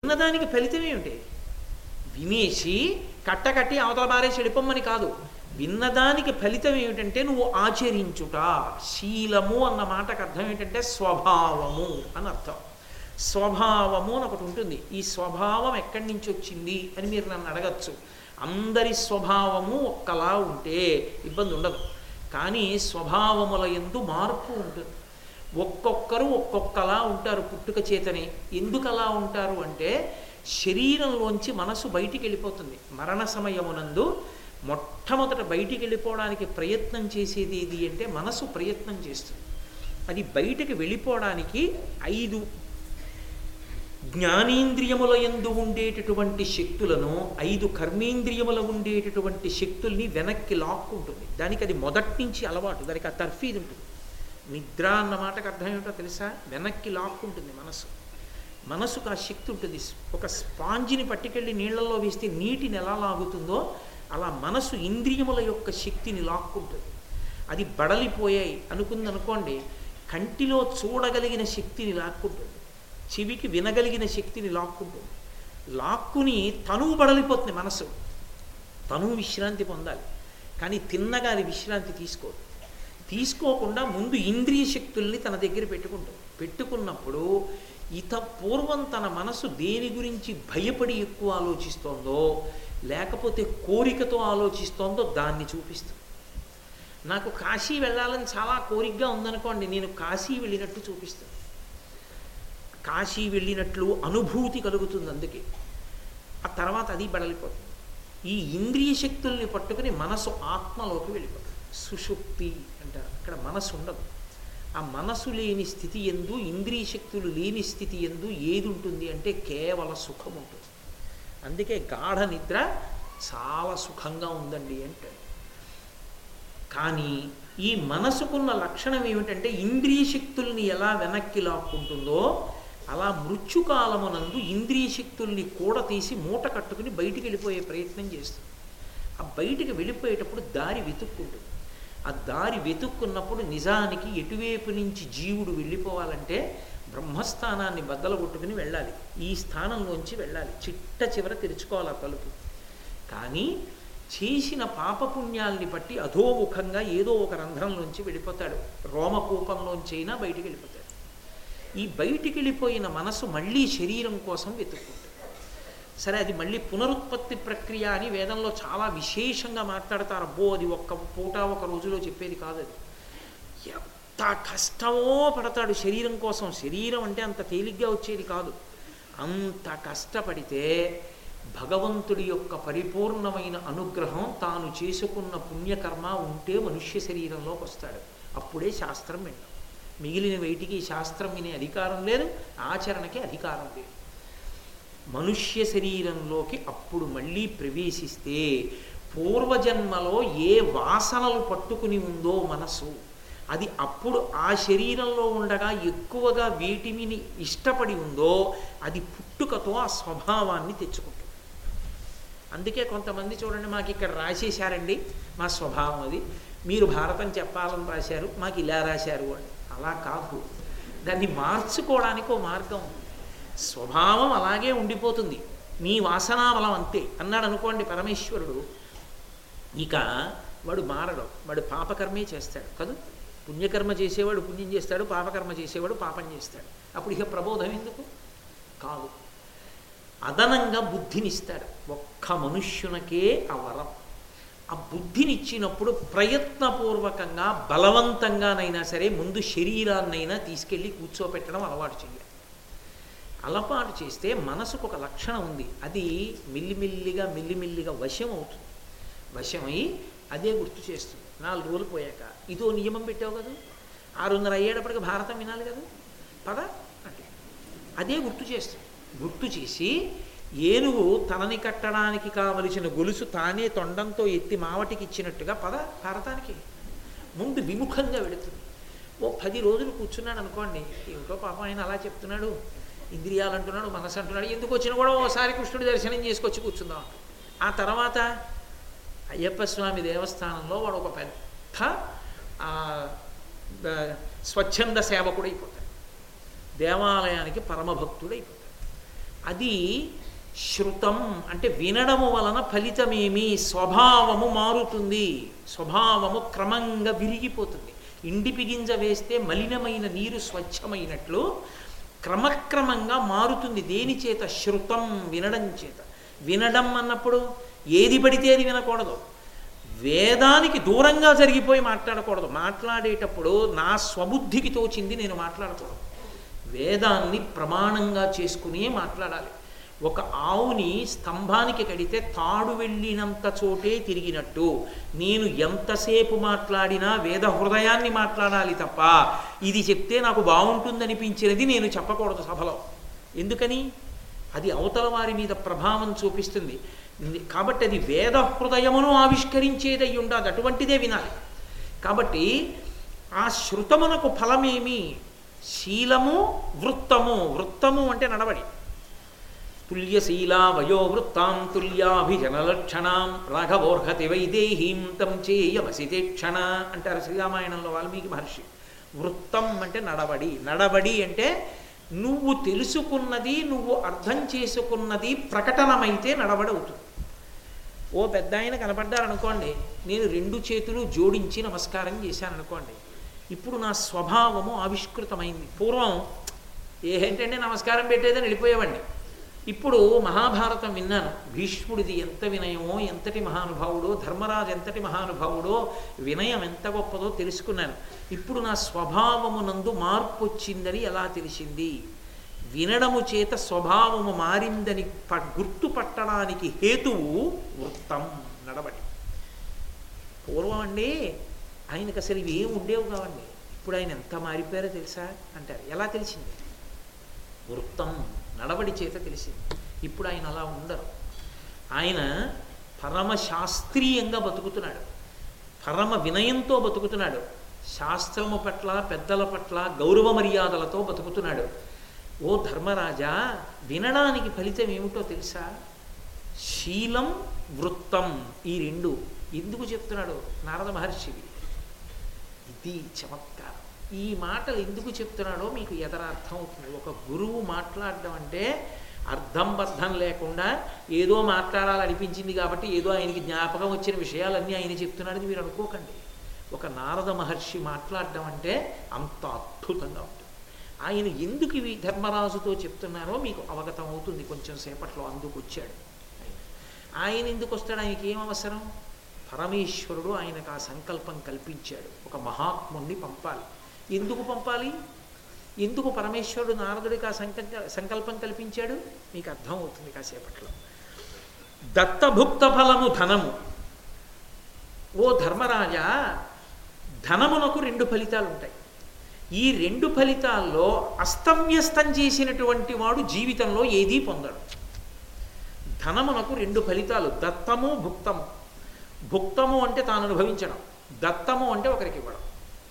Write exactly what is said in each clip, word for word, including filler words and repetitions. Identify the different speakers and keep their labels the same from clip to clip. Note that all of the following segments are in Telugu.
Speaker 1: విన్నదానికి ఫలితం ఏమిటి? వినేసి కట్టకట్టి అవతల బారే చెడిపోమ్మని కాదు. విన్నదానికి ఫలితం ఏమిటంటే నువ్వు ఆచరించుట. శీలము అన్న మాటకు అర్థం ఏంటంటే స్వభావము అని అర్థం. స్వభావము అని ఒకటి ఉంటుంది. ఈ స్వభావం ఎక్కడి నుంచి వచ్చింది అని మీరు నన్ను అడగచ్చు. అందరి స్వభావము ఒక్కలా ఉంటే ఇబ్బంది ఉండదు. కానీ స్వభావముల యందు మార్పు ఉంటుంది. ఒక్కొక్కరు ఒక్కొక్కలా ఉంటారు పుట్టుక చేతనే. ఎందుకు అలా ఉంటారు అంటే శరీరంలోంచి మనసు బయటికి వెళ్ళిపోతుంది. మరణ సమయమునందు మొట్టమొదట బయటికి వెళ్ళిపోవడానికి ప్రయత్నం చేసేది ఏది అంటే మనసు ప్రయత్నం చేస్తుంది. అది బయటికి వెళ్ళిపోవడానికి ఐదు జ్ఞానేంద్రియముల యందు ఉండేటటువంటి శక్తులను, ఐదు కర్మేంద్రియముల ఉండేటటువంటి శక్తుల్ని వెనక్కి లాక్కుంటుంది. దానికి అది మొదటి నుంచి అలవాటు. దానికి ఆ తర్ఫీదు ఉంటుంది. నిద్ర అన్న మాటకు అర్థం ఏమిటో తెలుసా? వెనక్కి లాక్కుంటుంది మనసు. మనసుకు ఆ శక్తి ఉంటుంది. ఒక స్పాంజిని పట్టుకెళ్ళి నీళ్లలో వేస్తే నీటిని ఎలా లాగుతుందో అలా మనసు ఇంద్రియముల యొక్క శక్తిని లాక్కుంటుంది. అది బడలిపోయాయి అనుకుందనుకోండి, కంటిలో చూడగలిగిన శక్తిని లాక్కుంటుంది, చెవికి వినగలిగిన శక్తిని లాక్కుంటుంది. లాక్కుని తనువు బడలిపోతుంది మనసు. తనువు విశ్రాంతి పొందాలి, కానీ తిన్నగా అది విశ్రాంతి తీసుకోదు. తీసుకోకుండా ముందు ఇంద్రియ శక్తుల్ని తన దగ్గర పెట్టుకుంటుంది. పెట్టుకున్నప్పుడు ఇత పూర్వం తన మనసు దేని గురించి భయపడి ఎక్కువ ఆలోచిస్తోందో, లేకపోతే కోరికతో ఆలోచిస్తోందో దాన్ని చూపిస్తుంది. నాకు కాశీ వెళ్ళాలని చాలా కోరికగా ఉందనుకోండి, నేను కాశీ వెళ్ళినట్టు చూపిస్తాను. కాశీ వెళ్ళినట్లు అనుభూతి కలుగుతుంది. అందుకే ఆ తర్వాత అది బడలిపోతుంది. ఈ ఇంద్రియ శక్తుల్ని పట్టుకుని మనసు ఆత్మలోకి వెళ్ళిపోతుంది. సుషుప్తి అంటారు. అక్కడ మనసు ఉండదు. ఆ మనసు లేని స్థితి ఎందు, ఇంద్రియ శక్తులు లేని స్థితి ఎందు ఏది ఉంటుంది అంటే కేవల సుఖం ఉంటుంది. అందుకే గాఢ నిద్ర చాలా సుఖంగా ఉందండి అంటే. కానీ ఈ మనసుకున్న లక్షణం ఏమిటంటే ఇంద్రియ శక్తుల్ని ఎలా వెనక్కి లాక్కుంటుందో అలా మృత్యుకాలమునందు ఇంద్రియ శక్తుల్ని కూడా తీసి మూట కట్టుకుని బయటికి వెళ్ళిపోయే ప్రయత్నం చేస్తుంది. ఆ బయటికి వెళ్ళిపోయేటప్పుడు దారి వెతుక్కుంటుంది. ఆ దారి వెతుక్కున్నప్పుడు నిజానికి ఎటువైపు నుంచి జీవుడు వెళ్ళిపోవాలంటే బ్రహ్మస్థానాన్ని బద్దలు కొట్టుకుని వెళ్ళాలి. ఈ స్థానంలోంచి వెళ్ళాలి. చిట్ట చివర తెరుచుకోవాలి ఆ తలుపు. కానీ చేసిన పాపపుణ్యాల్ని బట్టి అధోముఖంగా ఏదో ఒక రంధ్రంలోంచి వెళ్ళిపోతాడు. రోమకూపంలోంచైనా బయటికి వెళ్ళిపోతాడు. ఈ బయటికి వెళ్ళిపోయిన మనసు మళ్ళీ శరీరం కోసం వెతుక్కుంటుంది. సరే, అది మళ్ళీ పునరుత్పత్తి ప్రక్రియ అని వేదంలో చాలా విశేషంగా మాట్లాడతారు. అబ్బో, అది ఒక్క పూట ఒక రోజులో చెప్పేది కాదు. అది ఎంత కష్టమో పడతాడు శరీరం కోసం. శరీరం అంటే అంత తేలిగ్గా వచ్చేది కాదు. అంత కష్టపడితే భగవంతుడి యొక్క పరిపూర్ణమైన అనుగ్రహం, తాను చేసుకున్న పుణ్యకర్మ ఉంటే మనుష్య శరీరంలోకి వస్తాడు. అప్పుడే శాస్త్రం విన్నాం. మిగిలిన వేటికి శాస్త్రం వినే అధికారం లేదు, ఆచరణకి అధికారం లేదు. మనుష్య శరీరంలోకి అప్పుడు మళ్ళీ ప్రవేశిస్తే పూర్వజన్మలో ఏ వాసనలు పట్టుకుని ఉందో మనసు, అది అప్పుడు ఆ శరీరంలో ఉండగా ఎక్కువగా వేటిమిని ఇష్టపడి ఉందో అది పుట్టుకతో ఆ స్వభావాన్ని తెచ్చుకుంటుంది. అందుకే కొంతమంది చూడండి, మాకు ఇక్కడ రాసేశారండి, మా స్వభావం అది, మీరు భారతం చెప్పాలని రాశారు, మాకు ఇలా రాశారు అని. అలా కాదు, దాన్ని మార్చుకోవడానికి ఓ మార్గం. స్వభావం అలాగే ఉండిపోతుంది, మీ వాసనాబలం అంతే అన్నాడు అనుకోండి పరమేశ్వరుడు. ఇక వాడు మారడం, వాడు పాపకర్మే చేస్తాడు కదా. పుణ్యకర్మ చేసేవాడు పుణ్యం చేస్తాడు, పాపకర్మ చేసేవాడు పాపం చేస్తాడు. అప్పుడు ఇక ప్రబోధం ఎందుకు? కాదు. అదనంగా బుద్ధినిస్తాడు. ఒక్క మనుష్యునకే ఆ వరం. ఆ బుద్ధినిచ్చినప్పుడు ప్రయత్నపూర్వకంగా బలవంతంగానైనా సరే ముందు శరీరాన్నైనా తీసుకెళ్ళి కూర్చోపెట్టడం అలవాటు చేయాలి. అలవాటు చేస్తే మనసుకు ఒక లక్షణం ఉంది, అది మిల్లిమిల్లిగా మెల్లిమిల్లిగా వశం అవుతుంది. వశమై అదే గుర్తు చేస్తుంది. నాలుగు రోజులు పోయాక ఇదో నియమం పెట్టావు కదా, ఆరున్నర అయ్యేటప్పటికి భారతం వినాలి కదా, పద అంటే అదే గుర్తు చేస్తుంది. గుర్తు చేసి ఏనుగు తనని కట్టడానికి కావలసిన గొలుసు తానే తొండంతో ఎత్తి మావటికి ఇచ్చినట్టుగా పద భారతానికి ముందు విముఖంగా వెళుతుంది. ఓ పది రోజులు కూర్చున్నాడు అనుకోండి, ఏమిటో పాపం ఆయన అలా చెప్తున్నాడు, ఇంద్రియాలు అంటున్నాడు, మనసు అంటున్నాడు, ఎందుకు వచ్చినా కూడా ఓసారి కృష్ణుడి దర్శనం చేసుకొచ్చి కూర్చుందాం. ఆ తర్వాత అయ్యప్ప స్వామి దేవస్థానంలో వాడు ఒక పెద్ద స్వచ్ఛంద సేవకుడైపోతాడు, దేవాలయానికి పరమభక్తుడైపోతాడు. అది శృతం అంటే వినడము వలన ఫలితమేమి, స్వభావము మారుతుంది, స్వభావము క్రమంగా విరిగిపోతుంది. ఇండిపి గింజ వేస్తే మలినమైన నీరు స్వచ్ఛమైనట్లు క్రమక్రమంగా మారుతుంది. దేని చేత? శృతం, వినడం చేత. వినడం అన్నప్పుడు ఏది పడితే అది వినకూడదు, వేదానికి దూరంగా జరిగిపోయి మాట్లాడకూడదు. మాట్లాడేటప్పుడు నా స్వబుద్ధికి తోచింది నేను మాట్లాడకూడదు, వేదాన్ని ప్రమాణంగా చేసుకునే మాట్లాడాలి. ఒక ఆవుని స్తంభానికి కడితే తాడు వెళ్ళినంత చోటే తిరిగినట్టు నేను ఎంతసేపు మాట్లాడినా వేద హృదయాన్ని మాట్లాడాలి తప్ప ఇది చెప్తే నాకు బాగుంటుందనిపించినది నేను చెప్పకూడదు సభలో. ఎందుకని? అది అవతల వారి మీద ప్రభావం చూపిస్తుంది. కాబట్టి అది వేద హృదయమును ఆవిష్కరించేదై ఉండాలి, అటువంటిదే వినాలి. కాబట్టి ఆ శృతమునకు ఫలమేమి? శీలము, వృత్తము. వృత్తము అంటే నడవడి. తుల్యశీలా వయోవృత్తాం తుల్యాభిజనలక్షణాం రాఘవోర్హతి వైదేహీం తం చేయమసితే క్షణ అంటారు శ్రీరామాయణంలో వాల్మీకి మహర్షి. వృత్తం అంటే నడవడి. నడవడి అంటే నువ్వు తెలుసుకున్నది, నువ్వు అర్థం చేసుకున్నది ప్రకటనమైతే నడవడవుతుంది. ఓ పెద్ద ఆయన కనపడ్డారనుకోండి, నేను రెండు చేతులు జోడించి నమస్కారం చేశాను అనుకోండి, ఇప్పుడు నా స్వభావము ఆవిష్కృతమైంది. పూర్వం ఏంటంటే నమస్కారం పెట్టేదని వెళ్ళిపోయేవాడిని. ఇప్పుడు మహాభారతం విన్నాను, భీష్ముడిది ఎంత వినయమో, ఎంతటి మహానుభావుడో, ధర్మరాజు ఎంతటి మహానుభావుడో, వినయం ఎంత గొప్పదో తెలుసుకున్నాను. ఇప్పుడు నా స్వభావమునందు మార్పు వచ్చిందని ఎలా తెలిసింది? వినడము చేత స్వభావము మారిందని ప గుర్తుపట్టడానికి హేతువు వృత్తం, నడవడి. పూర్వం అండి ఆయనకు అసలు ఇవి ఏమి ఉండేవి కావండి, ఇప్పుడు ఆయన ఎంత మారిపోయారో తెలుసా అంటారు. ఎలా తెలిసింది? వృత్తం, నడవడి చేత తెలిసింది. ఇప్పుడు ఆయన అలా ఉండరు. ఆయన పరమ శాస్త్రీయంగా బతుకుతున్నాడు, పరమ వినయంతో బతుకుతున్నాడు, శాస్త్రము పట్ల పెద్దల పట్ల గౌరవ మర్యాదలతో బతుకుతున్నాడు. ఓ ధర్మరాజా, వినడానికి ఫలితం ఏమిటో తెలుసా? శీలం, వృత్తం, ఈ రెండు. ఎందుకు చెప్తున్నాడు నారద మహర్షివి? ఇది చమత్కారం. ఈ మాటలు ఎందుకు చెప్తున్నాడో మీకు ఎదరార్థం అవుతుంది. ఒక గురువు మాట్లాడడం అంటే అర్థం బద్ధం లేకుండా ఏదో మాట్లాడాలనిపించింది కాబట్టి ఏదో ఆయనకి జ్ఞాపకం వచ్చిన విషయాలన్నీ ఆయన చెప్తున్నాడని మీరు అనుకోకండి. ఒక నారద మహర్షి మాట్లాడడం అంటే అంత అద్భుతంగా ఉంటుంది. ఆయన ఎందుకు ఇవి ధర్మరాజుతో చెప్తున్నారో మీకు అవగతం అవుతుంది కొంచెం సేపట్లో. అందుకు వచ్చాడు ఆయన. ఆయన ఎందుకు వస్తాడు? ఆయనకి ఏం అవసరం? పరమేశ్వరుడు ఆయనకు ఆ సంకల్పం కల్పించాడు, ఒక మహాత్ముణ్ణి పంపాలి. ఎందుకు పంపాలి? ఎందుకు పరమేశ్వరుడు నారదుడికి ఆ సంకల్ప సంకల్పం కల్పించాడు మీకు అర్థం అవుతుంది కాసేపట్లో. దత్తభుక్త ఫలము ధనము. ఓ ధర్మరాజా, ధనమునకు రెండు ఫలితాలు ఉంటాయి. ఈ రెండు ఫలితాల్లో అస్తవ్యస్తం చేసినటువంటి వాడు జీవితంలో ఏదీ పొందడు. ధనమునకు రెండు ఫలితాలు, దత్తము, భుక్తము. భుక్తము అంటే తాను అనుభవించడం, దత్తము అంటే ఒకరికి ఇవ్వడం.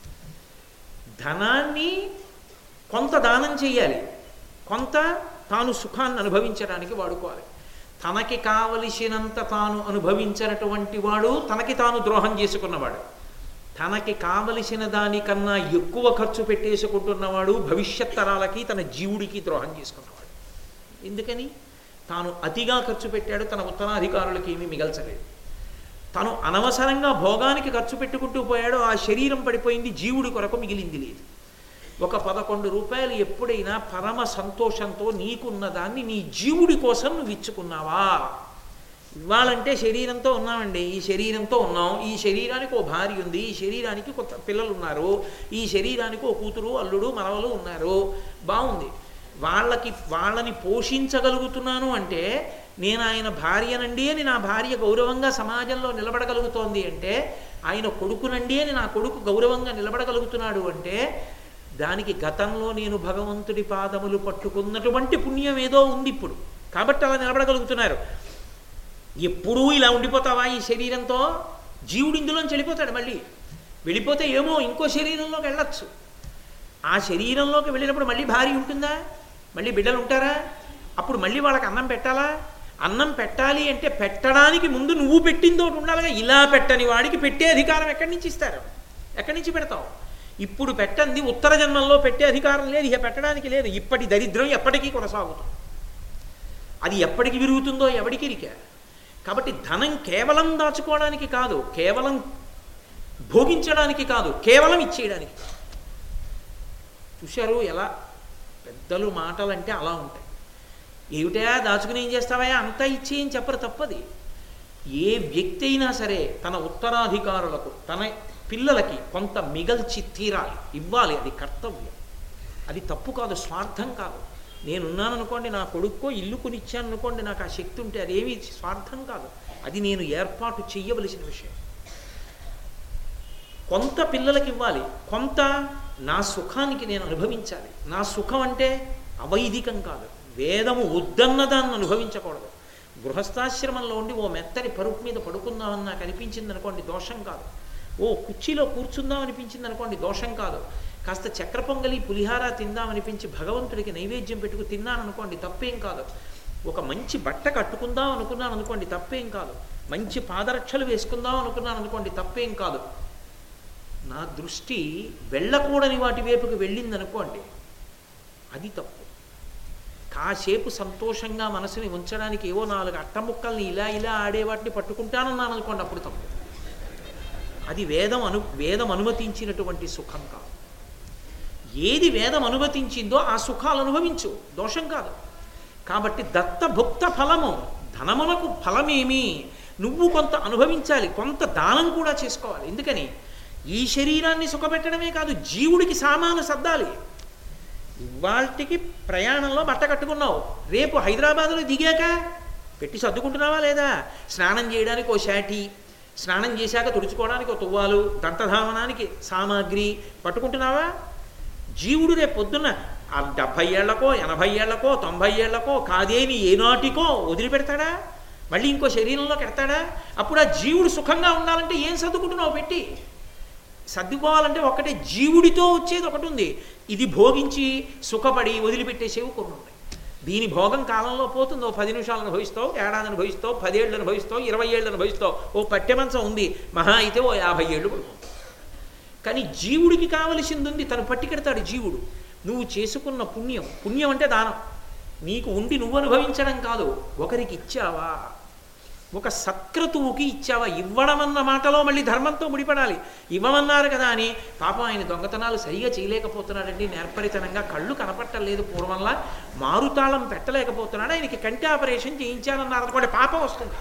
Speaker 1: ధనాన్ని కొంత దానం చేయాలి, కొంత తాను సుఖాన్ని అనుభవించడానికి వాడుకోవాలి. తనకి కావలసినంత తాను అనుభవించినటువంటి వాడు తనకి తాను ద్రోహం చేసుకున్నవాడు. తనకి కావలసిన దానికన్నా ఎక్కువ ఖర్చు పెట్టేసుకుంటున్నవాడు భవిష్యత్ తరాలకి తన జీవుడికి ద్రోహం చేసుకున్నవాడు. ఎందుకని? తాను అతిగా ఖర్చు పెట్టాడు, తన ఉత్తరాధికారులకి ఏమీ మిగల్చలేదు. తను అనవసరంగా భోగానికి ఖర్చు పెట్టుకుంటూ పోయాడు, ఆ శరీరం పడిపోయింది, జీవుడి కొరకు మిగిలింది లేదు. ఒక పదకొండు రూపాయలు ఎప్పుడైనా పరమ సంతోషంతో నీకున్న దాన్ని నీ జీవుడి కోసం నువ్వు ఇచ్చుకున్నావా? ఇవ్వాలంటే శరీరంతో ఉన్నామండి, ఈ శరీరంతో ఉన్నాం, ఈ శరీరానికి ఓ భార్య ఉంది, ఈ శరీరానికి కొత్త పిల్లలు ఉన్నారు, ఈ శరీరానికి ఓ కూతురు అల్లుడు మనవలు ఉన్నారు, బాగుంది. వాళ్ళకి వాళ్ళని పోషించగలుగుతున్నాను అంటే నేను ఆయన భార్యనండి అని నా భార్య గౌరవంగా సమాజంలో నిలబడగలుగుతోంది అంటే, ఆయన కొడుకునండి అని నా కొడుకు గౌరవంగా నిలబడగలుగుతున్నాడు అంటే, దానికి గతంలో నేను భగవంతుడి పాదములు పట్టుకున్నటువంటి పుణ్యం ఏదో ఉంది ఇప్పుడు, కాబట్టి అలా నిలబడగలుగుతున్నారు. ఎప్పుడూ ఇలా ఉండిపోతావా ఈ శరీరంతో? జీవుడు ఇందులోంచి వెళ్ళిపోతాడు. మళ్ళీ వెళ్ళిపోతే ఏమో ఇంకో శరీరంలోకి వెళ్ళచ్చు. ఆ శరీరంలోకి వెళ్ళినప్పుడు మళ్ళీ భార్య ఉంటుందా? మళ్ళీ బిడ్డలు ఉంటారా? అప్పుడు మళ్ళీ వాళ్ళకి అన్నం పెట్టాలా? అన్నం పెట్టాలి అంటే పెట్టడానికి ముందు నువ్వు పెట్టింది ఒకటి ఉండాలిగా. ఇలా పెట్టని వాడికి పెట్టే అధికారం ఎక్కడి నుంచి ఇస్తారు? ఎక్కడి నుంచి పెడతావు? ఇప్పుడు పెట్టండి, ఉత్తర జన్మంలో పెట్టే అధికారం లేదు, ఇక పెట్టడానికి లేదు. ఇప్పటి దరిద్రం ఎప్పటికీ కొనసాగుతుంది. అది ఎప్పటికి విరుగుతుందో ఎవడికి ఇరికా. కాబట్టి ధనం కేవలం దాచుకోవడానికి కాదు, కేవలం భోగించడానికి కాదు, కేవలం ఇచ్చేయడానికి. చూశారు ఎలా పెద్దలు మాటలంటే అలా ఉంటాయి. ఏమిటా దాచుకుని ఏం చేస్తావా, అంతా ఇచ్చేయని చెప్పరు, తప్పది. ఏ వ్యక్తి అయినా సరే తన ఉత్తరాధికారులకు తన పిల్లలకి కొంత మిగల్చి తీరాలి, ఇవ్వాలి. అది కర్తవ్యం, అది తప్పు కాదు, స్వార్థం కాదు. నేనున్నాను అనుకోండి, నా కొడుక్కో ఇల్లు కొనిచ్చాను అనుకోండి, నాకు ఆ శక్తి ఉంటే అదేమీ స్వార్థం కాదు, అది నేను ఏర్పాటు చెయ్యవలసిన విషయం. కొంత పిల్లలకి ఇవ్వాలి, కొంత నా సుఖానికి నేను అనుభవించాలి. నా సుఖం అంటే అవైదికం కాదు, వేదము వద్దన్న దాన్ని అనుభవించకూడదు. గృహస్థాశ్రమంలో ఉండి ఓ మెత్తని పరుపు మీద పడుకుందామని నాకు అనిపించింది అనుకోండి, దోషం కాదు. ఓ కుర్చీలో కూర్చుందాం అనిపించింది అనుకోండి, దోషం కాదు. కాస్త చక్ర పొంగలి పులిహార తిందామనిపించి భగవంతుడికి నైవేద్యం పెట్టుకు తిన్నాను అనుకోండి, తప్పేం కాదు. ఒక మంచి బట్ట కట్టుకుందాం అనుకున్నాను అనుకోండి, తప్పేం కాదు. మంచి పాదరక్షలు వేసుకుందాం అనుకున్నాను అనుకోండి, తప్పేం కాదు. నా దృష్టి వెళ్ళకూడని వాటి వైపుకి వెళ్ళింది అనుకోండి, అది తప్పు. కాసేపు సంతోషంగా మనసుని ఉంచడానికి ఏవో నాలుగు అట్టముక్కల్ని ఇలా ఇలా ఆడే వాటిని పట్టుకుంటానన్నాను అనుకోండి, అప్పుడు తప్పు. అది వేదం అను వేదం అనుమతించినటువంటి సుఖం కాదు. ఏది వేదం అనుమతించిందో ఆ సుఖాలు అనుభవించు, దోషం కాదు. కాబట్టి దత్తభుక్త ఫలము, ధనమునకు ఫలమేమి, నువ్వు కొంత అనుభవించాలి, కొంత దానం కూడా చేసుకోవాలి. ఎందుకని ఈ శరీరాన్ని సుఖపెట్టడమే కాదు, జీవుడికి సామాను సర్దాలి. ఇవాళకి ప్రయాణంలో బట్ట కట్టుకున్నావు, రేపు హైదరాబాదులో దిగాక పెట్టి సర్దుకుంటున్నావా లేదా? స్నానం చేయడానికి ఓ షాటి, స్నానం చేశాక తుడుచుకోవడానికి ఒక తువ్వాలు, దంతధావనానికి సామాగ్రి పట్టుకుంటున్నావా? జీవుడు రేపు పొద్దున్న ఆ డెబ్భై ఏళ్లకో ఎనభై ఏళ్లకో తొంభై ఏళ్లకో కాదేని ఏనాటికో వదిలిపెడతాడా? మళ్ళీ ఇంకో శరీరంలోకి ఎడతాడా? అప్పుడు ఆ జీవుడు సుఖంగా ఉండాలంటే ఏం సర్దుకుంటున్నావు పెట్టి? సర్దుకోవాలంటే ఒకటే, జీవుడితో వచ్చేది ఒకటి ఉంది, ఇది భోగించి సుఖపడి వదిలిపెట్టేసేవి కొన్ని ఉన్నాయి. దీని భోగం కాలంలో పోతుంది. ఓ పది నిమిషాలు అనుభవిస్తావు, ఏడాది అనుభవిస్తావు, పదేళ్ళు అనుభవిస్తావు, ఇరవై ఏళ్ళు అనుభవిస్తావు. ఓ పట్టెమంచం ఉంది, మహా అయితే ఓ యాభై ఏళ్ళు పడుతుంది. కానీ జీవుడికి కావలసింది ఉంది, తను పట్టికెడతాడు జీవుడు. నువ్వు చేసుకున్న పుణ్యం, పుణ్యం అంటే దానం, నీకు ఉండి నువ్వు అనుభవించడం కాదు, ఒకరికి ఇచ్చావా, ఒక సత్క్రతువుకి ఇచ్చావా. ఇవ్వడం అన్న మాటలో మళ్ళీ ధర్మంతో ముడిపడాలి. ఇవ్వమన్నారు కదా అని పాపం ఆయన దొంగతనాలు సరిగా చేయలేకపోతున్నాడండి, నేర్పరితనంగా కళ్ళు కనపట్టలేదు, పూర్వంలా మారుతాళం పెట్టలేకపోతున్నాడు, ఆయనకి కంటి ఆపరేషన్ చేయించాలన్నారు అనుకోండి, పాపం వస్తుంది.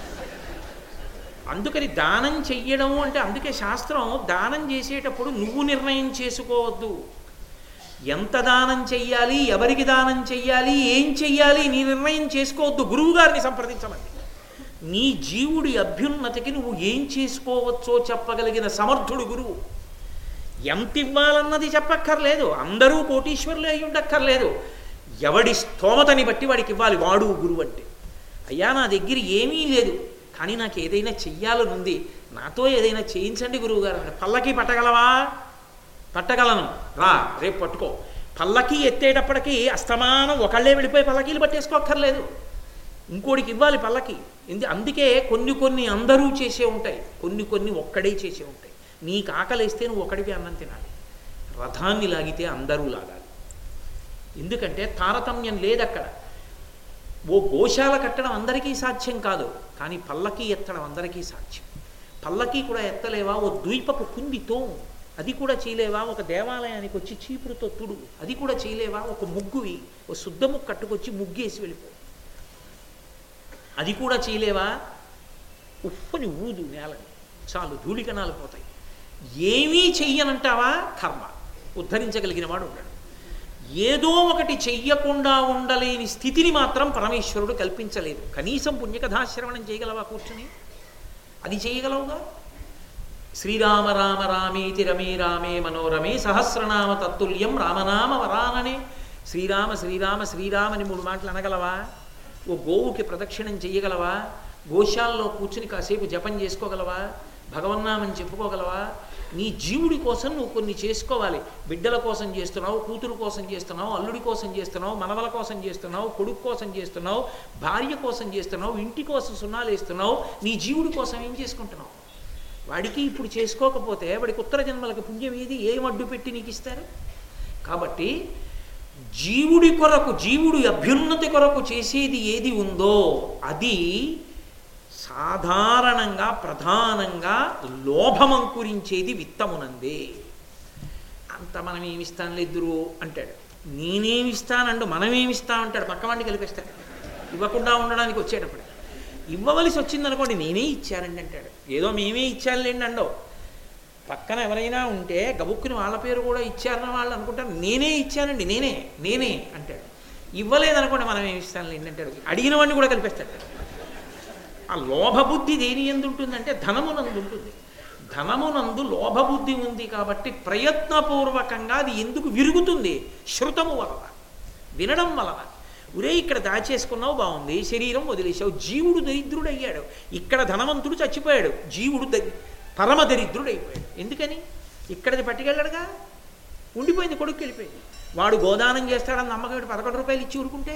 Speaker 1: అందుకని దానం చెయ్యడము అంటే, అందుకే శాస్త్రం దానం చేసేటప్పుడు నువ్వు నిర్ణయం చేసుకోవద్దు. ఎంత దానం చెయ్యాలి, ఎవరికి దానం చెయ్యాలి, ఏం చెయ్యాలి నీ నిర్ణయం చేసుకోవద్దు, గురువుగారిని సంప్రదించమండి. నీ జీవుడి అభ్యున్నతికి నువ్వు ఏం చేసుకోవచ్చో చెప్పగలిగిన సమర్థుడు గురువు. ఎంత ఇవ్వాలన్నది చెప్పక్కర్లేదు, అందరూ కోటీశ్వరులు అయి ఉండక్కర్లేదు, ఎవడి స్తోమతని బట్టి వాడికి ఇవ్వాలి, వాడు గురువు అంటే. అయ్యా నా దగ్గర ఏమీ లేదు కానీ నాకు ఏదైనా చెయ్యాలని ఉంది, నాతో ఏదైనా చేయించండి గురువుగారు అంటే, పల్లకి పట్టగలవా? పట్టగలను, రా రేపు పట్టుకో. పల్లకి ఎత్తేటప్పటికీ అస్తమానం ఒకళ్ళే వెళ్ళిపోయి పల్లకీలు పట్టేసుకోక్కర్లేదు, ఇంకోటికి ఇవ్వాలి పల్లకి. ఎందు అందుకే కొన్ని కొన్ని అందరూ చేసే ఉంటాయి, కొన్ని కొన్ని ఒక్కడే చేసే ఉంటాయి. నీకు ఆకలిస్తే నువ్వు ఒకడివి అన్నం తినాలి, రథాన్ని లాగితే అందరూ లాగాలి. ఎందుకంటే తారతమ్యం లేదక్కడ. ఓ గోశాల కట్టడం అందరికీ సాధ్యం కాదు, కానీ పల్లకి ఎత్తడం అందరికీ సాధ్యం. పల్లకి కూడా ఎత్తలేవా? ఓ ద్వీపపు కుందితో అది కూడా చేయలేవా? ఒక దేవాలయానికి వచ్చి చీపురుతో తుడు అది కూడా చేయలేవా? ఒక ముగ్గువి ఓ శుద్ధ ముగ్గు కట్టుకొచ్చి ముగ్గేసి వెళ్ళిపో అది కూడా చేయలేవా? ఉప్పని ఊదు నేలని, చాలు ధూళికణాలు పోతాయి. ఏమీ చెయ్యనంటావా? కర్మ ఉద్ధరించగలిగిన వాడు ఉన్నాడు. ఏదో ఒకటి చెయ్యకుండా ఉండలేని స్థితిని మాత్రం పరమేశ్వరుడు కల్పించలేదు. కనీసం పుణ్యకథాశ్రవణం చేయగలవా కూర్చుని? అది చేయగలవుగా. శ్రీరామ రామ రామేతి రమే రామే మనోరమే సహస్రనామ తత్తుల్యం రామనామ వరాననే. శ్రీరామ శ్రీరామ శ్రీరామని మూడు మాటలు అనగలవా? ఓ గోవుకి ప్రదక్షిణం చెయ్యగలవా? గోశాలలో కూర్చుని కాసేపు జపం చేసుకోగలవా? భగవన్నామని చెప్పుకోగలవా? నీ జీవుడి కోసం నువ్వు కొన్ని చేసుకోవాలి. బిడ్డల కోసం చేస్తున్నావు, కూతురు కోసం చేస్తున్నావు, అల్లుడి కోసం చేస్తున్నావు, మనవల కోసం చేస్తున్నావు, కొడుకు కోసం చేస్తున్నావు, భార్య కోసం చేస్తున్నావు, ఇంటి కోసం సున్నాలు వేస్తున్నావు. నీ జీవుడి కోసం ఏం చేసుకుంటున్నావు? వాడికి ఇప్పుడు చేసుకోకపోతే వాడికి ఉత్తర జన్మలకు పుణ్యం ఏది? ఏం అడ్డు పెట్టి నీకు ఇస్తారు? కాబట్టి జీవుడి కొరకు జీవుడి అభ్యున్నతి కొరకు చేసేది ఏది ఉందో అది సాధారణంగా ప్రధానంగా లోభమంకురించేది విత్తమునందే. అంత మనం ఏమిస్తాను ఇద్దరు అంటాడు, నేనేమిస్తానండు మనమేమిస్తామంటాడు, పక్కవాడిని కలిపేస్తాడు ఇవ్వకుండా ఉండడానికి వచ్చేటప్పుడు. ఇవ్వవలసి వచ్చిందనుకోండి నేనే ఇచ్చానండి అంటాడు, ఏదో మేమే ఇచ్చానులేండి అండో. పక్కన ఎవరైనా ఉంటే గబుక్కుని వాళ్ళ పేరు కూడా ఇచ్చారన్న వాళ్ళు అనుకుంటారు నేనే ఇచ్చానండి నేనే నేనే అంటాడు. ఇవ్వలేదనుకోండి మనం ఏమి ఇస్తానులేండి అంటాడు, అడిగిన వాడిని కూడా కలిపేస్తాడు. ఆ లోభబుద్ధి దేని ఎందు ఉంటుందంటే ధనమునందు ఉంటుంది. ధనమునందు లోభబుద్ధి ఉంది కాబట్టి ప్రయత్నపూర్వకంగా అది ఎందుకు విరుగుతుంది? శృతము వలన, వినడం వలన. ఉరే ఇక్కడ దాచేసుకున్నావు బాగుంది, శరీరం వదిలేసావు. జీవుడు దరిద్రుడయ్యాడు, ఇక్కడ ధనవంతుడు చచ్చిపోయాడు, జీవుడు ద పరమ దరిద్రుడైపోయాడు. ఎందుకని? ఇక్కడది పట్టుకెళ్ళాడుగా, ఉండిపోయింది, కొడుకు వెళ్ళిపోయింది. వాడు గోదానం చేస్తాడని నమ్మకం పదకొండు రూపాయలు ఇచ్చి ఊరుకుంటే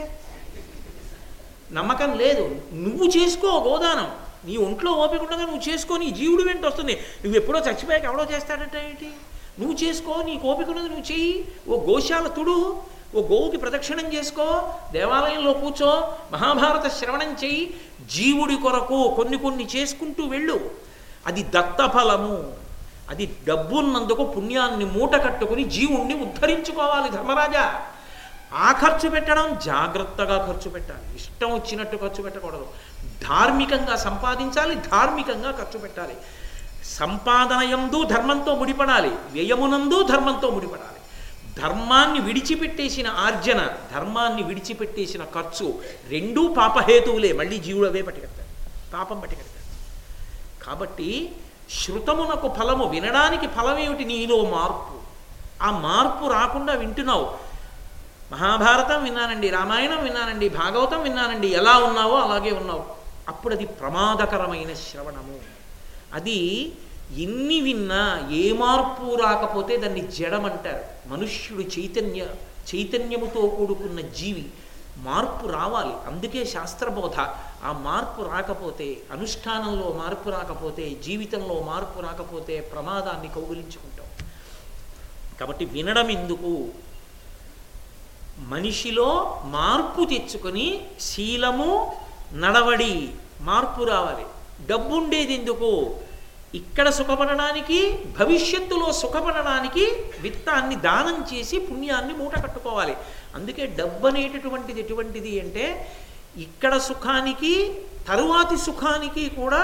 Speaker 1: నమ్మకం లేదు. నువ్వు చేసుకో గోదానం, నీ ఒంట్లో ఓపిక ఉండగా నువ్వు చేసుకో, నీ జీవుడు వెంట వస్తుంది. నువ్వు ఎప్పుడో చచ్చిపోయాక ఎవడో చేస్తాడంటే ఏంటి? నువ్వు చేసుకో, నీ ఓపిక ఉన్నది నువ్వు చెయ్యి. ఓ గోశాల తుడు, ఓ గోవుకి ప్రదక్షిణం చేసుకో, దేవాలయంలో కూర్చో, మహాభారత శ్రవణం చెయ్యి, జీవుడి కొరకు కొన్ని కొన్ని చేసుకుంటూ వెళ్ళు. అది దత్తఫలము. అది డబ్బున్నందుకు పుణ్యాన్ని మూట కట్టుకుని జీవుణ్ణి ఉద్ధరించుకోవాలి ధర్మరాజా. ఆ ఖర్చు పెట్టడం జాగ్రత్తగా ఖర్చు పెట్టాలి, ఇష్టం వచ్చినట్టు ఖర్చు పెట్టకూడదు. ధార్మికంగా సంపాదించాలి, ధార్మికంగా ఖర్చు పెట్టాలి. సంపాదన యందు ధర్మంతో ముడిపడాలి, వ్యయమునందు ధర్మంతో ముడిపడాలి. ధర్మాన్ని విడిచిపెట్టేసిన ఆర్జన, ధర్మాన్ని విడిచిపెట్టేసిన ఖర్చు రెండూ పాపహేతువులే. మళ్ళీ జీవుడు అవే పట్టుకెడతాడు, పాపం పట్టుకెడతాడు. కాబట్టి శృతమునకు ఫలము, వినడానికి ఫలం ఏమిటి? నీలో మార్పు. ఆ మార్పు రాకుండా వింటున్నావు. మహాభారతం విన్నానండి, రామాయణం విన్నానండి, భాగవతం విన్నానండి, ఎలా ఉన్నావో అలాగే ఉన్నావు. అప్పుడు అది ప్రమాదకరమైన శ్రవణము. అది ఎన్ని విన్నా ఏ మార్పు రాకపోతే దాన్ని జడమంటారు. మనుష్యుడు చైతన్య చైతన్యముతో కూడుకున్న జీవి, మార్పు రావాలి. అందుకే శాస్త్రబోధ. ఆ మార్పు రాకపోతే, అనుష్ఠానంలో మార్పు రాకపోతే, జీవితంలో మార్పు రాకపోతే ప్రమాదాన్ని కౌగులించుకుంటాం. కాబట్టి వినడం ఎందుకు? మనిషిలో మార్పు తెచ్చుకొని శీలము నడవడి మార్పు రావాలి. డబ్బు ఉండేది ఎందుకు? ఇక్కడ సుఖపడడానికి, భవిష్యత్తులో సుఖపడడానికి విత్తాన్ని దానం చేసి పుణ్యాన్ని మూట కట్టుకోవాలి. అందుకే డబ్బు అనేటటువంటిది ఎటువంటిది అంటే ఇక్కడ సుఖానికి, తరువాతి సుఖానికి కూడా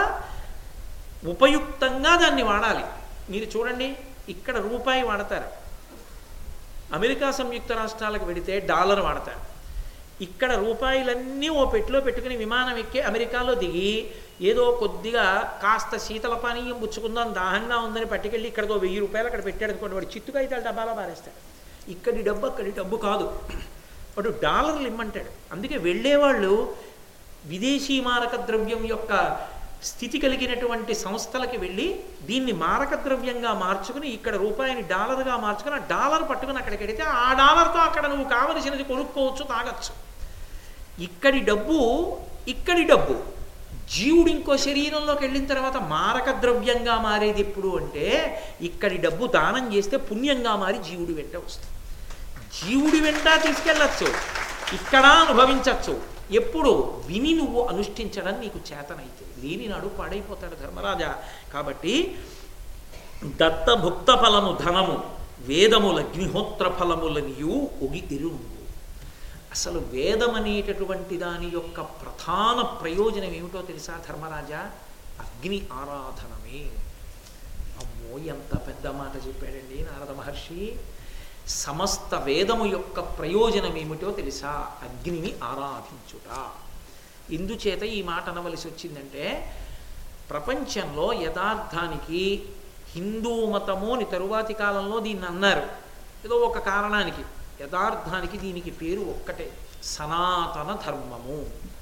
Speaker 1: ఉపయుక్తంగా దాన్ని వాడాలి. మీరు చూడండి, ఇక్కడ రూపాయి వాడతారు, అమెరికా సంయుక్త రాష్ట్రాలకు వెడితే డాలర్ వాడతారు. ఇక్కడ రూపాయలన్నీ ఓ పెట్టిలో పెట్టుకుని విమానం ఎక్కి అమెరికాలో దిగి ఏదో కొద్దిగా కాస్త శీతల పానీయం పుచ్చుకుందాం, దాహంగా ఉందని పట్టుకెళ్ళి ఇక్కడతో వెయ్యి రూపాయలు అక్కడ పెట్టాడు అనుకోండి, వాడు చిత్తుగా అయితే డబ్బాలో పారేస్తాడు. ఇక్కడి డబ్బు అక్కడి డబ్బు కాదు, వాడు డాలర్లు ఇమ్మంటాడు. అందుకే వెళ్ళేవాళ్ళు విదేశీ మారక ద్రవ్యం యొక్క స్థితి కలిగినటువంటి సంస్థలకి వెళ్ళి దీన్ని మారక ద్రవ్యంగా మార్చుకుని ఇక్కడ రూపాయిని డాలర్గా మార్చుకుని ఆ డాలర్ పట్టుకుని అక్కడికి వెడితే ఆ డాలర్తో అక్కడ నువ్వు కావలసినది కొనుక్కోవచ్చు, తాగచ్చు. ఇక్కడి డబ్బు ఇక్కడి డబ్బు జీవుడు ఇంకో శరీరంలోకి వెళ్ళిన తర్వాత మారక ద్రవ్యంగా మారేది ఎప్పుడు అంటే ఇక్కడి డబ్బు దానం చేస్తే పుణ్యంగా మారి జీవుడి వెంట వస్తుంది. జీవుడి వెంట తీసుకెళ్ళచ్చు, ఇక్కడ అనుభవించవచ్చు. ఎప్పుడు విని నువ్వు అనుష్ఠించడం నీకు చేతనైతే, లేని నాడు పాడైపోతాడు ధర్మరాజా. కాబట్టి దత్తభుక్త ఫలము ధనము, వేదముల అగ్నిహోత్ర ఫలములనియు ఒగితిరు. అసలు వేదం అనేటటువంటి దాని యొక్క ప్రధాన ప్రయోజనం ఏమిటో తెలుసా ధర్మరాజా? అగ్ని ఆరాధనమే. అమ్మో ఎంత పెద్ద మాట చెప్పాడండి నారద మహర్షి. సమస్త వేదము యొక్క ప్రయోజనం ఏమిటో తెలుసా? అగ్నిని ఆరాధించుట. ఇందుచేత ఈ మాట అనవలసి వచ్చిందంటే ప్రపంచంలో యథార్థానికి హిందూ మతము అని తరువాతి కాలంలో దీన్ని అన్నారు ఏదో ఒక కారణానికి. యథార్థానికి దీనికి పేరు ఒక్కటే, సనాతన ధర్మము.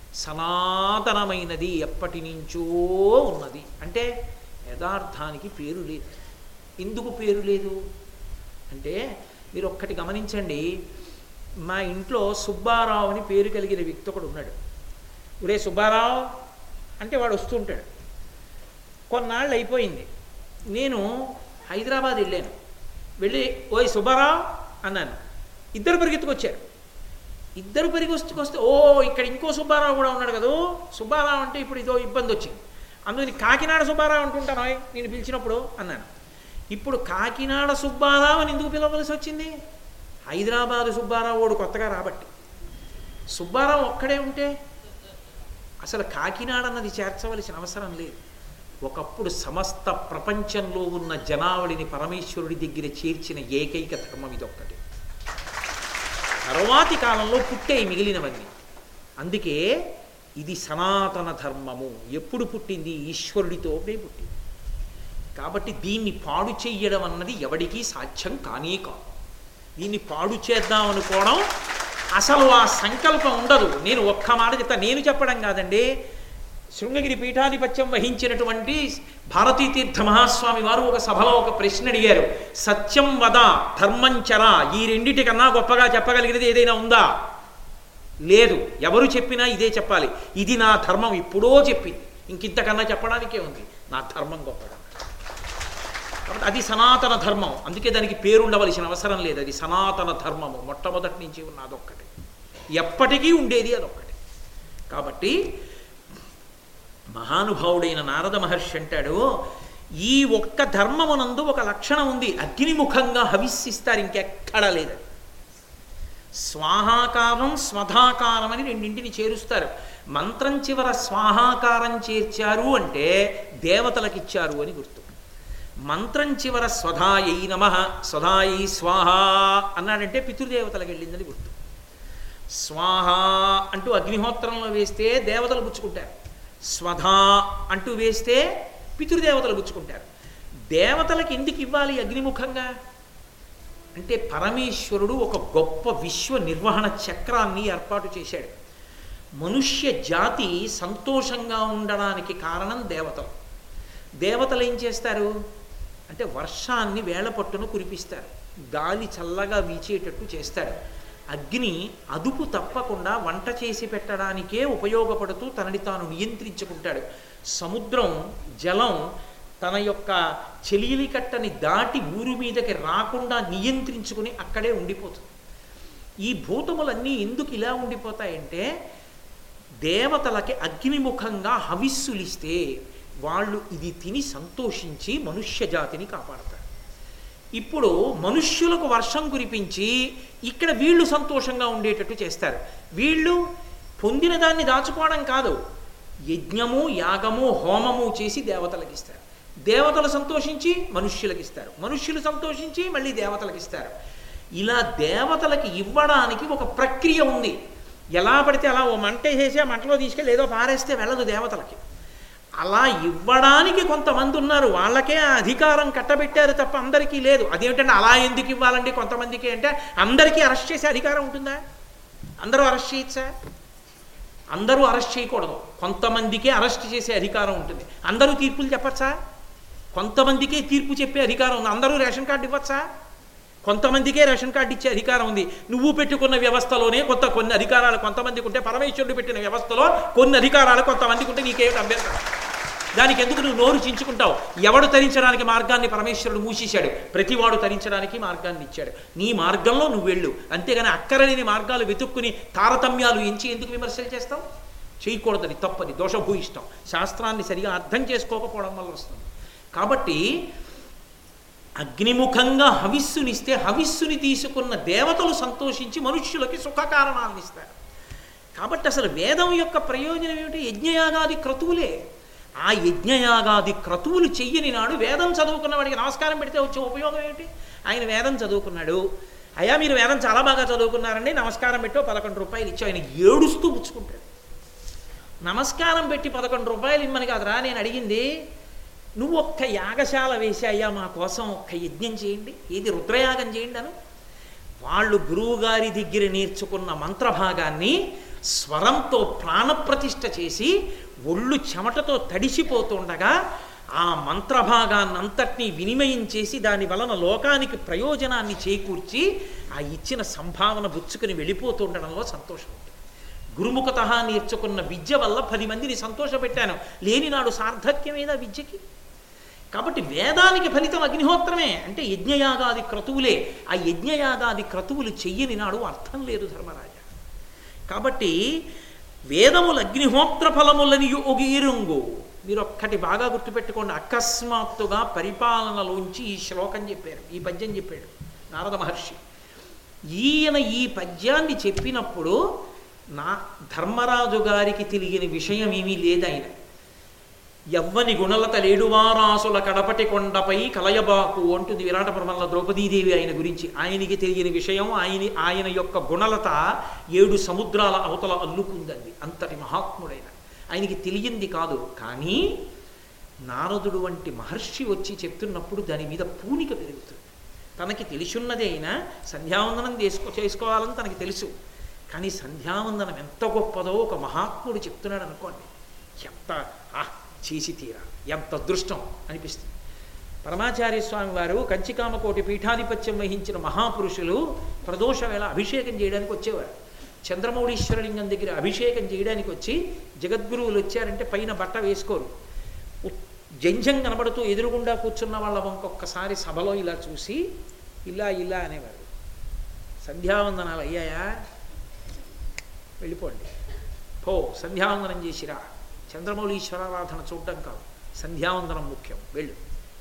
Speaker 1: సనాతనమైనది, ఎప్పటి నుంచో ఉన్నది. అంటే యథార్థానికి పేరు లేదు. ఎందుకు పేరు లేదు అంటే మీరు ఒక్కటి గమనించండి. మా ఇంట్లో సుబ్బారావు అని పేరు కలిగిన వ్యక్తి ఒకడు ఉన్నాడు. ఒరే సుబ్బారావు అంటే వాడు వస్తుంటాడు. కొన్నాళ్ళు అయిపోయింది, నేను హైదరాబాద్ వెళ్ళాను. వెళ్ళి ఓయ్ సుబ్బారావు అన్నాను. ఇద్దరు పరిగెత్తుకొచ్చారు. ఇద్దరు పరిగెత్తుకొస్తే ఓ ఇక్కడ ఇంకో సుబ్బారావు కూడా ఉన్నాడు కదా, సుబ్బారావు అంటే ఇప్పుడు ఇదో ఇబ్బంది వచ్చింది, అందుకని కాకినాడ సుబ్బారావు అంటుంటాను నేను పిలిచినప్పుడు అన్నాను. ఇప్పుడు కాకినాడ సుబ్బారావు అని ఎందుకు పిలవలసి వచ్చింది? హైదరాబాదు సుబ్బారావు వాడు కొత్తగా రాబట్టి. సుబ్బారావు ఒక్కడే ఉంటే అసలు కాకినాడ అన్నది చేర్చవలసిన అవసరం లేదు. ఒకప్పుడు సమస్త ప్రపంచంలో ఉన్న జనావళిని పరమేశ్వరుడి దగ్గర చేర్చిన ఏకైక ధర్మం ఇదొక్కటి. తర్వాతి కాలంలో పుట్టాయి మిగిలినవన్నీ. అందుకే ఇది సనాతన ధర్మము. ఎప్పుడు పుట్టింది? ఈశ్వరుడితోనే పుట్టింది. కాబట్టి దీన్ని పాడు చెయ్యడం అన్నది ఎవడికి సాధ్యం కానే కాదు. దీన్ని పాడు చేద్దాం అనుకోవడం అసలు ఆ సంకల్పం ఉండదు. నేను ఒక్క మాట చెప్తా, నేను చెప్పడం కాదండి, శృంగగిరి పీఠాధిపత్యం వహించినటువంటి భారతీ తీర్థ మహాస్వామి వారు ఒక సభలో ఒక ప్రశ్న అడిగారు. సత్యం వద ధర్మం చర, ఈ రెండిటికన్నా గొప్పగా చెప్పగలిగినది ఏదైనా ఉందా? లేదు. ఎవరు చెప్పినా ఇదే చెప్పాలి. ఇది నా ధర్మం, ఇప్పుడో చెప్పింది, ఇంకింతకన్నా చెప్పడానికే ఉంది. నా ధర్మం గొప్పగా, కాబట్టి అది సనాతన ధర్మం. అందుకే దానికి పేరు ఉండవలసిన అవసరం లేదు. అది సనాతన ధర్మము, మొట్టమొదటి నుంచి ఉన్న అదొక్కటి, ఎప్పటికీ ఉండేది అదొక్కటి. కాబట్టి మహానుభావుడైన నారద మహర్షి అంటాడు, ఈ ఒక్క ధర్మమునందు ఒక లక్షణం ఉంది, అగ్నిముఖంగా హవిస్సిస్తారు, ఇంకెక్కడా లేదు. స్వాహాకారం స్వధాకారం అని రెండింటిని చేరుస్తారు. మంత్రం చివర స్వాహాకారం చేర్చారు అంటే దేవతలకిచ్చారు అని గుర్తు. మంత్రం చివర స్వధాయై నమః స్వధాయై స్వాహ అన్నాడంటే పితృదేవతలకు వెళ్ళిందని గుర్తు. స్వాహ అంటూ అగ్నిహోత్రంలో వేస్తే దేవతలు పుచ్చుకుంటారు, స్వధా అంటూ వేస్తే పితృదేవతలు పుచ్చుకుంటారు. దేవతలకు ఎందుకు ఇవ్వాలి అగ్నిముఖంగా అంటే పరమేశ్వరుడు ఒక గొప్ప విశ్వ నిర్వహణ చక్రాన్ని ఏర్పాటు చేశాడు. మనుష్య జాతి సంతోషంగా ఉండడానికి కారణం దేవతలు. దేవతలు ఏం చేస్తారు అంటే వర్షాన్ని వేళ పట్టును కురిపిస్తారు, గాలి చల్లగా వీచేటట్టు చేస్తాడు. అగ్ని అదుపు తప్పకుండా వంట చేసి పెట్టడానికే ఉపయోగపడుతూ తనని తాను నియంత్రించుకుంటాడు. సముద్రం జలం తన యొక్క చెలియలి కట్టని దాటి ఊరు మీదకి రాకుండా నియంత్రించుకుని అక్కడే ఉండిపోతుంది. ఈ భూతములన్నీ ఎందుకు ఇలా ఉండిపోతాయంటే దేవతలకి అగ్నిముఖంగా హవిస్సులిస్తే వాళ్ళు ఇది తిని సంతోషించి మనుష్య జాతిని కాపాడతారు. ఇప్పుడు మనుష్యులకు వర్షం కురిపించి ఇక్కడ వీళ్ళు సంతోషంగా ఉండేటట్టు చేస్తారు. వీళ్ళు పొందిన దాన్ని దాచుకోవడం కాదు, యజ్ఞము యాగము హోమము చేసి దేవతలకు ఇస్తారు. దేవతలు సంతోషించి మనుష్యులకు ఇస్తారు, మనుష్యులు సంతోషించి మళ్ళీ దేవతలకు ఇస్తారు. ఇలా దేవతలకి ఇవ్వడానికి ఒక ప్రక్రియ ఉంది. ఎలా పడితే అలా ఓ మంట వేసి ఆ మంటలో తీసుకెళ్ళి ఏదో పారేస్తే వెళ్ళదు దేవతలకి. అలా ఇవ్వడానికి కొంతమంది ఉన్నారు, వాళ్ళకే ఆ అధికారం కట్టబెట్టారు తప్ప అందరికీ లేదు. అదేమిటంటే అలా ఎందుకు ఇవ్వాలండి కొంతమందికి అంటే అందరికీ అరెస్ట్ చేసే అధికారం ఉంటుందా? అందరూ అరెస్ట్ చేయొచ్చా? అందరూ అరెస్ట్ చేయకూడదు, కొంతమందికే అరెస్ట్ చేసే అధికారం ఉంటుంది. అందరూ తీర్పులు చెప్పచ్చా? కొంతమందికే తీర్పు చెప్పే అధికారం ఉంది. అందరూ రేషన్ కార్డు ఇవ్వచ్చా? కొంతమందికే రేషన్ కార్డు ఇచ్చే అధికారం ఉంది. నువ్వు పెట్టుకున్న వ్యవస్థలోనే కొంత కొన్ని అధికారాలు కొంతమందికి ఉంటే, పరమేశ్వరుడు పెట్టిన వ్యవస్థలో కొన్ని అధికారాలు కొంతమందికి ఉంటే నీకేమిటి అభ్యంతరం? దానికి ఎందుకు నువ్వు నోరు చించుకుంటావు? ఎవడు తరించడానికి మార్గాన్ని పరమేశ్వరుడు మూసేశాడు, ప్రతివాడు తరించడానికి మార్గాన్ని ఇచ్చాడు. నీ మార్గంలో నువ్వు వెళ్ళు, అంతేగాని అక్కరలేని మార్గాలు వెతుక్కుని తారతమ్యాలు ఎంచి ఎందుకు విమర్శలు చేస్తావు? చేయకూడదని, తప్పది, దోషభూయిష్టం. శాస్త్రాన్ని సరిగా అర్థం చేసుకోకపోవడం వల్ల వస్తుంది. కాబట్టి అగ్నిముఖంగా హవిస్సునిస్తే హవిస్సుని తీసుకున్న దేవతలు సంతోషించి మనుష్యులకి సుఖ కారణాలను ఇస్తారు. కాబట్టి అసలు వేదం యొక్క ప్రయోజనం ఏమిటి? యజ్ఞయాగాది క్రతువులే. ఆ యజ్ఞయాగాది క్రతువులు చెయ్యని నాడు వేదం చదువుకున్న వాడికి నమస్కారం పెడితే వచ్చే ఉపయోగం ఏమిటి? ఆయన వేదం చదువుకున్నాడు, అయ్యా మీరు వేదం చాలా బాగా చదువుకున్నారండి నమస్కారం పెట్టో పదకొండు రూపాయలు ఇచ్చి ఆయన ఏడుస్తూ పుచ్చుకుంటాడు. నమస్కారం పెట్టి పదకొండు రూపాయలు ఇమ్మని కాదురా నేను అడిగింది, నువ్వు ఒక్క యాగశాల వేసి అయ్యా మా కోసం ఒక్క యజ్ఞం చేయండి, ఏది రుద్రయాగం చేయండి అను. వాళ్ళు గురువుగారి దగ్గర నేర్చుకున్న మంత్రభాగాన్ని స్వరంతో ప్రాణప్రతిష్ఠ చేసి ఒళ్ళు చెమటతో తడిసిపోతుండగా ఆ మంత్రభాగాన్నంతటినీ వినిమయం చేసి దాని వలన లోకానికి ప్రయోజనాన్ని చేకూర్చి ఆ ఇచ్చిన సంభావన బుచ్చుకుని వెళ్ళిపోతుండడంలో సంతోషం ఉంటుంది. గురుముఖత నేర్చుకున్న విద్య వల్ల పది మందిని సంతోషపెట్టాను, లేనినాడు సార్థక్యమేదా విద్యకి? కాబట్టి వేదానికి ఫలితం అగ్నిహోత్రమే అంటే యజ్ఞయాగాది క్రతువులే. ఆ యజ్ఞయాగాది క్రతువులు చెయ్యని నాడు అర్థం లేదు ధర్మరాజా. కాబట్టి వేదములు అగ్నిహోత్ర ఫలములని ఒగిరుంగు. మీరు ఒక్కటి బాగా గుర్తుపెట్టుకోండి. అకస్మాత్తుగా పరిపాలనలోంచి ఈ శ్లోకం చెప్పారు, ఈ పద్యం చెప్పాడు నారద మహర్షి. ఈయన ఈ పద్యాన్ని చెప్పినప్పుడు నా ధర్మరాజు గారికి తెలియని విషయం ఏమీ లేదు. ఆయన యవ్వని గుణలత లేడువారాసుల కడపటి కొండపై కలయబాకు అంటుంది విరాట పర్వంలో ద్రౌపదీదేవి ఆయన గురించి. ఆయనకి తెలియని విషయం, ఆయన ఆయన యొక్క గుణలత ఏడు సముద్రాల అవతల అల్లుకుందండి. అంతటి మహాత్ముడైన ఆయనకి తెలియంది కాదు. కానీ నారదుడు వంటి మహర్షి వచ్చి చెప్తున్నప్పుడు దాని మీద పూనిక పెరుగుతుంది. తనకి తెలిసున్నదే అయినా సంధ్యావందనం చేసుకో చేసుకోవాలని తనకి తెలుసు. కానీ సంధ్యావందనం ఎంత గొప్పదో ఒక మహాత్ముడు చెప్తున్నాడు అనుకోండి, ఎంత ఆ చేసి తీరా, ఎంత అదృష్టం అనిపిస్తుంది. పరమాచార్య స్వామి వారు కంచికామకోటి పీఠాధిపత్యం వహించిన మహాపురుషులు ప్రదోష వేళ అభిషేకం చేయడానికి వచ్చేవారు. చంద్రమౌళీశ్వరలింగం దగ్గర అభిషేకం చేయడానికి వచ్చి జగద్గురువులు వచ్చారంటే పైన బట్ట వేసుకోరు. జంజం కనబడుతూ ఎదురుగుండా కూర్చున్న వాళ్ళ వంకొక్కసారి సభలో ఇలా చూసి ఇలా ఇలా అనేవారు, సంధ్యావందనాలు అయ్యాయా, వెళ్ళిపోండి, పో సంధ్యావందనం చేసిరా, చంద్రమౌళీశ్వరారాధన చూడటం కాదు, సంధ్యావందనం ముఖ్యం, వెళ్ళు.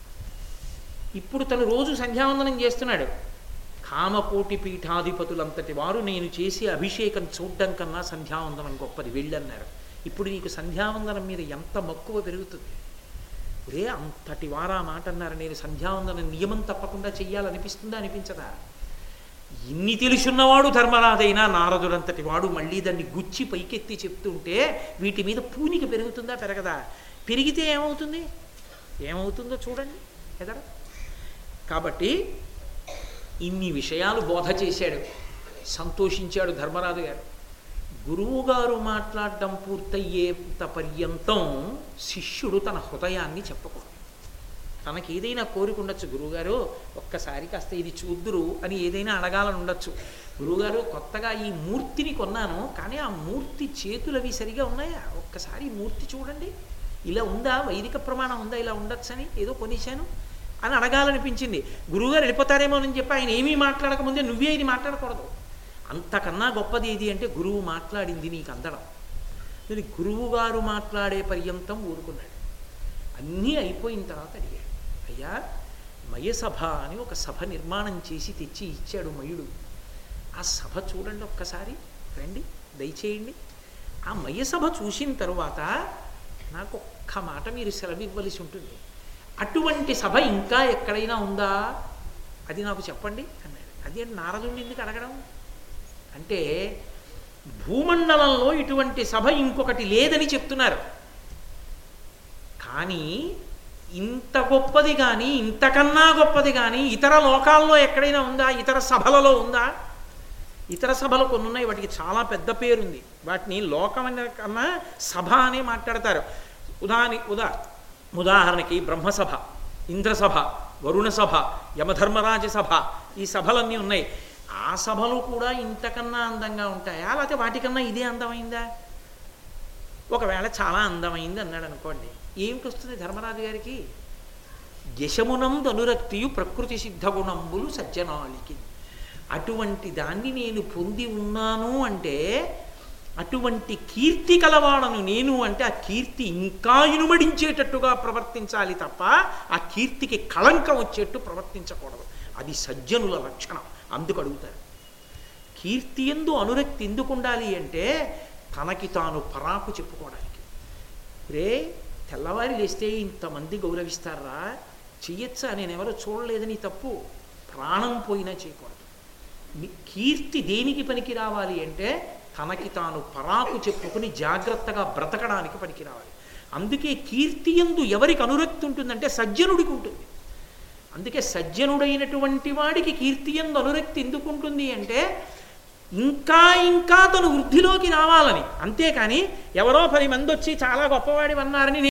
Speaker 1: ఇప్పుడు తను రోజు సంధ్యావందనం చేస్తున్నాడు. కామకోటి పీఠాధిపతులంతటి వారు నేను చేసి అభిషేకం చూడడం కన్నా సంధ్యావందనం గొప్పది, వెళ్ళన్నారు. ఇప్పుడు నీకు సంధ్యావందనం మీద ఎంత మక్కువ పెరుగుతుంది. రే అంతటి వారా మాట అన్నారు, నేను సంధ్యావందనం నియమం తప్పకుండా చెయ్యాలనిపిస్తుందా అనిపించదా? ఇన్ని తెలుసున్నవాడు ధర్మరాజైనా నారదుడంతటి వాడు మళ్ళీ దాన్ని గుచ్చి పైకెత్తి చెప్తుంటే వీటి మీద పూనిక పెరుగుతుందా పెరగదా? పెరిగితే ఏమవుతుంది, ఏమవుతుందో చూడండి ఎదరా. కాబట్టి ఇన్ని విషయాలు బోధ చేశాడు, సంతోషించాడు ధర్మరాజు గారు. గురువుగారు మాట్లాడడం పూర్తయ్యేంత పర్యంతం శిష్యుడు తన హృదయాన్ని చెప్పకూడదు. తనకి ఏదైనా కోరిక ఉండొచ్చు, గురువుగారు ఒక్కసారి కాస్త ఇది చూద్దురు అని ఏదైనా అడగాలని ఉండొచ్చు. గురువుగారు కొత్తగా ఈ మూర్తిని కొన్నాను, కానీ ఆ మూర్తి చేతులవి సరిగా ఉన్నాయా, ఒక్కసారి ఈ మూర్తి చూడండి, ఇలా ఉందా, వైదిక ప్రమాణం ఉందా, ఇలా ఉండొచ్చని ఏదో కొనేశాను అని అడగాలనిపించింది. గురువుగారు వెళ్ళిపోతారేమోనని చెప్పి ఆయన ఏమీ మాట్లాడకముందే నువ్వే ఇది మాట్లాడకూడదు. అంతకన్నా గొప్పది ఏది అంటే గురువు మాట్లాడింది నీకు అందడం. నేను గురువుగారు మాట్లాడే పర్యంతం ఊరుకున్నాడు. అన్నీ అయిపోయిన తర్వాత అడిగాడు, అయ్యా మయసభ అని ఒక సభ నిర్మాణం చేసి తెచ్చి ఇచ్చాడు మయుడు. ఆ సభ చూడండి ఒక్కసారి, రండి దయచేయండి. ఆ మయసభ చూసిన తరువాత నాకు ఒక్క మాట మీరు సెలవివ్వలసి ఉంటుంది. అటువంటి సభ ఇంకా ఎక్కడైనా ఉందా, అది నాకు చెప్పండి అన్నాడు. అది నారదుడిని ఎందుకు అడగడం అంటే భూమండలంలో ఇటువంటి సభ ఇంకొకటి లేదని చెప్తున్నారు. కానీ ఇంత గొప్పది కానీ ఇంతకన్నా గొప్పది కానీ ఇతర లోకాల్లో ఎక్కడైనా ఉందా, ఇతర సభలలో ఉందా? ఇతర సభలు కొన్ని ఉన్నాయి, వాటికి చాలా పెద్ద పేరుంది. వాటిని లోకం కన్నా సభ అనే మాట్లాడతారు. ఉదాహరణ ఉదా ఉదాహరణకి బ్రహ్మసభ, ఇంద్రసభ, వరుణ సభ, యమధర్మరాజ సభ, ఈ సభలన్నీ ఉన్నాయి. ఆ సభలు కూడా ఇంతకన్నా అందంగా ఉంటాయా, లేకపోతే వాటికన్నా ఇదే అందమైందా? ఒకవేళ చాలా అందమైంది అన్నాడు అనుకోండి, ఏమిటి వస్తుంది ధర్మరాజు గారికి? యశమునం ధనురక్తియు ప్రకృతి సిద్ధ గుణంబులు సజ్జనాళికి. అటువంటి దాన్ని నేను పొంది ఉన్నాను అంటే, అటువంటి కీర్తి కలవాడను నేను అంటే ఆ కీర్తి ఇంకా ఇనుమడించేటట్టుగా ప్రవర్తించాలి తప్ప ఆ కీర్తికి కళంకం వచ్చేట్టు ప్రవర్తించకూడదు. అది సజ్జనుల లక్షణం. అందుకు అడుగుతారు, కీర్తి ఎందు అనురక్తి ఎందుకు ఉండాలి అంటే తనకి తాను పరాకు చెప్పుకోవడానికి. రే తెల్లవారి లేస్తే ఇంతమంది గౌరవిస్తారా, చెయ్యొచ్చా, నేను ఎవరో చూడలేదని తప్పు, ప్రాణం పోయినా చేయకూడదు. కీర్తి దేనికి పనికి రావాలి అంటే తనకి తాను పరాకు చెప్పుకుని జాగ్రత్తగా బ్రతకడానికి పనికి రావాలి. అందుకే కీర్తి యందు ఎవరికి అనురక్తి ఉంటుందంటే సజ్జనుడికి ఉంటుంది. అందుకే సజ్జనుడైనటువంటి వాడికి కీర్తి యందు అనురక్తి ఎందుకు ఉంటుంది అంటే ఇంకా ఇంకా తను వృద్ధిలోకి రావాలని. అంతేకాని ఎవరో పది మంది వచ్చి చాలా గొప్పవాడి అన్నారని